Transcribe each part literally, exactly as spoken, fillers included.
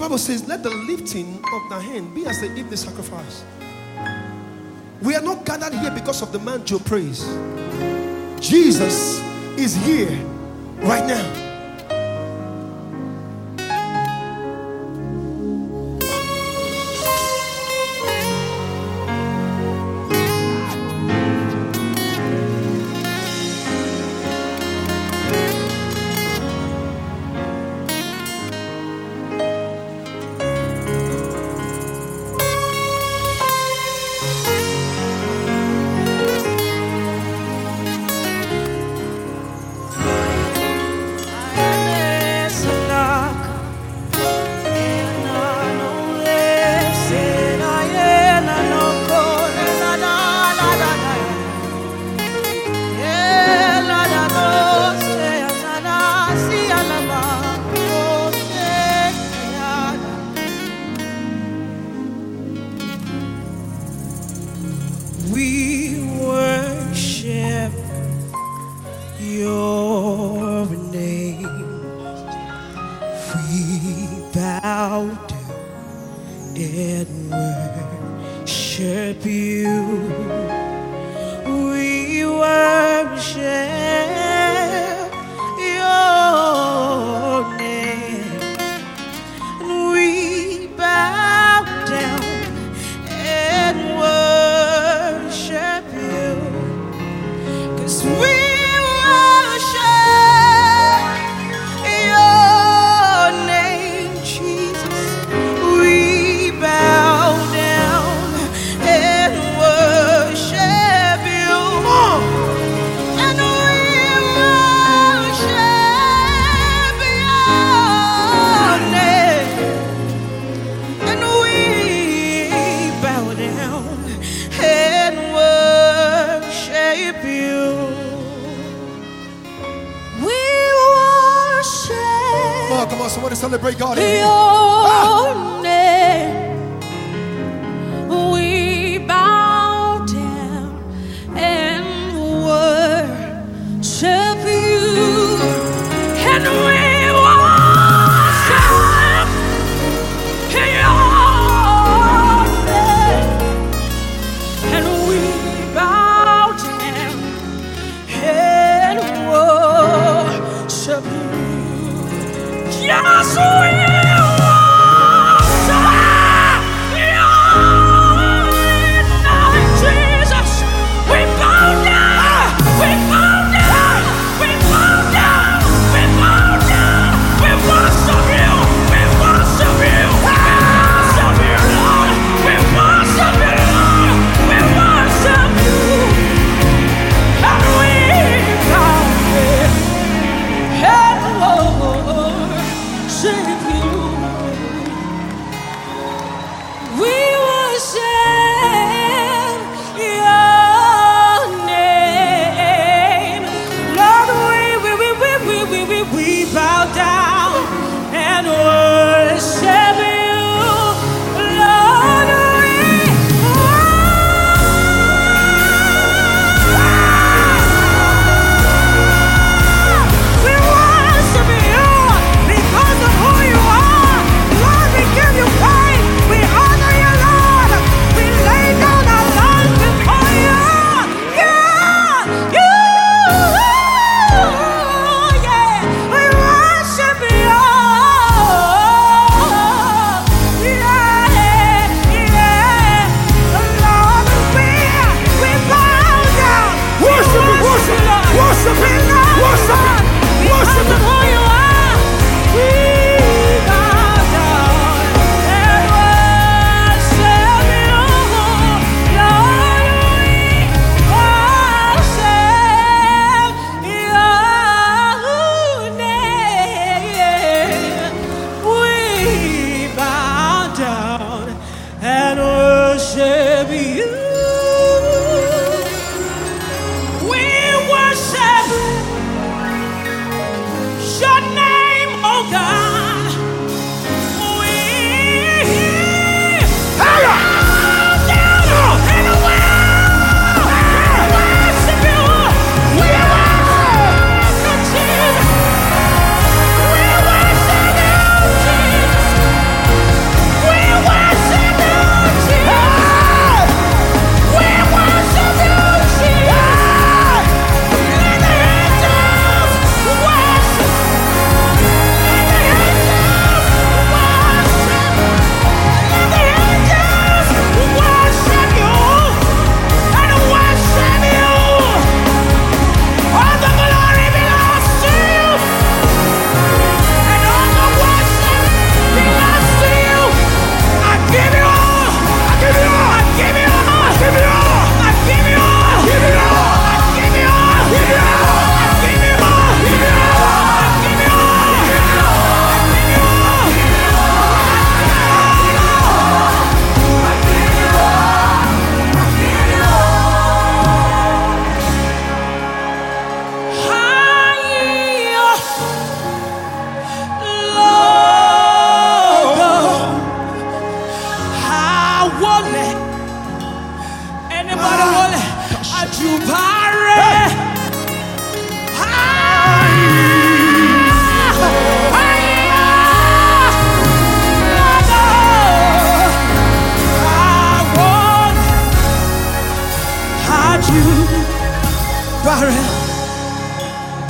Bible says, let the lifting of the hand be as the evening sacrifice. We are not gathered here because of the man Joe prays. Jesus is here right now. We worship your name. We bow down and worship you. We worship your name. And we bow down and worship you. 'Cause we come on, somebody celebrate God. Your Ah. name. We bow down and worship you, and we worship your name, and we bow down and worship you. Yes, we worship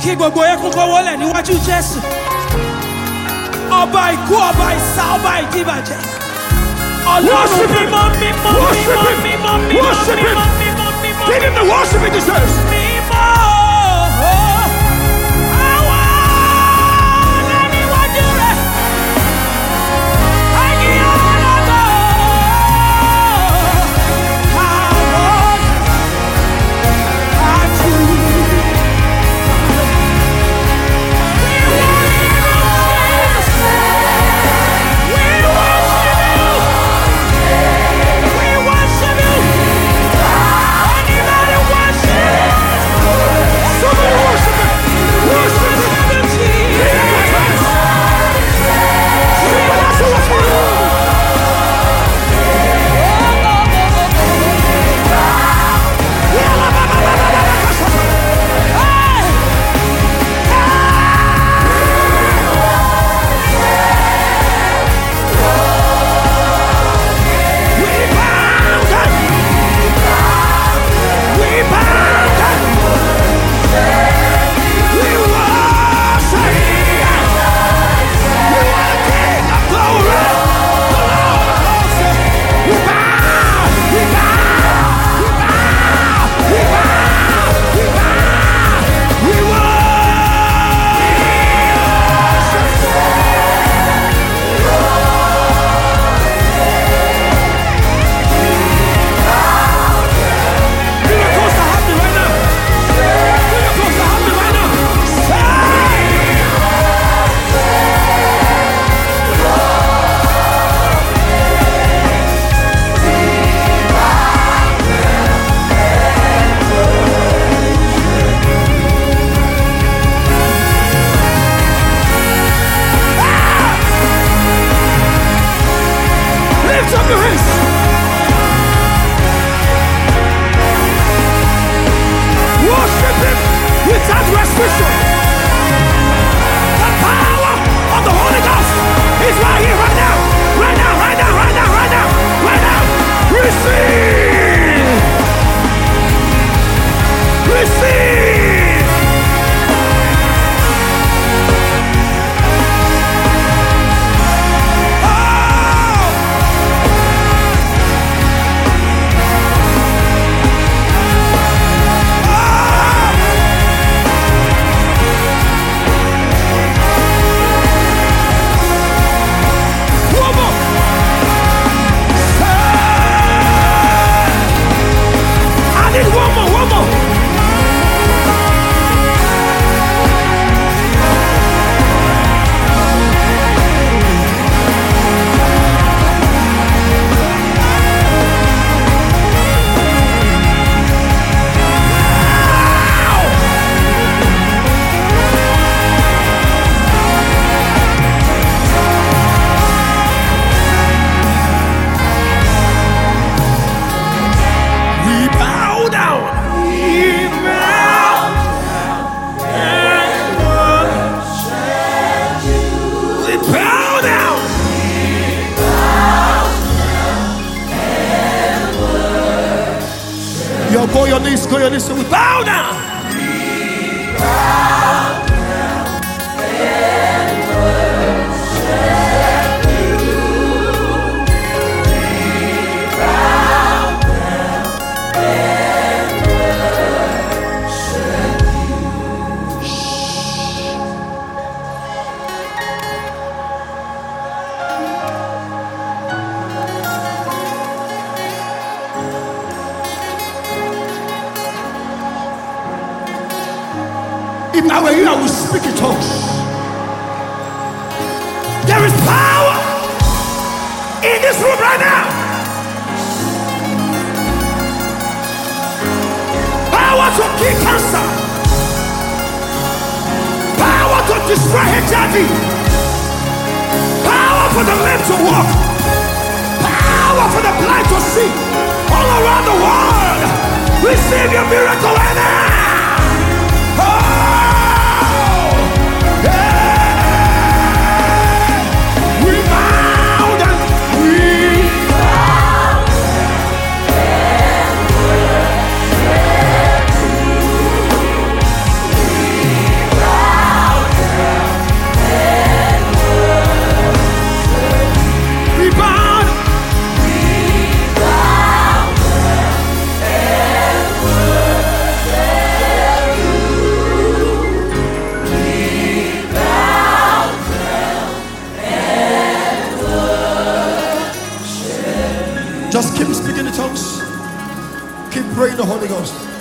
kí gbogbo ẹkún kó wọlé níwájú Jésù. Ọba ikú, ọba ìsà, ọba ìdíbàjẹ́. Ọlọ́run mímọ́, mímọ́, mímọ́, mímọ́, mímọ́, mímọ́, mímọ́, mímọ́. Give him the worship he deserves. Mímọ́. Àwọn ọlọ́níwájú rẹ̀. Ayé ọlọ́dọ̀. Àwọn àti. Go your knees, go your knees. We bow down. We bow down and worship you. We bow down and worship If I were you, I would speak in tongues. There is power in this room right now. Power to kill cancer. Power to destroy H I V. Power for the lame to walk. Power for the blind to see. All around the world, receive your miracle right now. the Holy Ghost.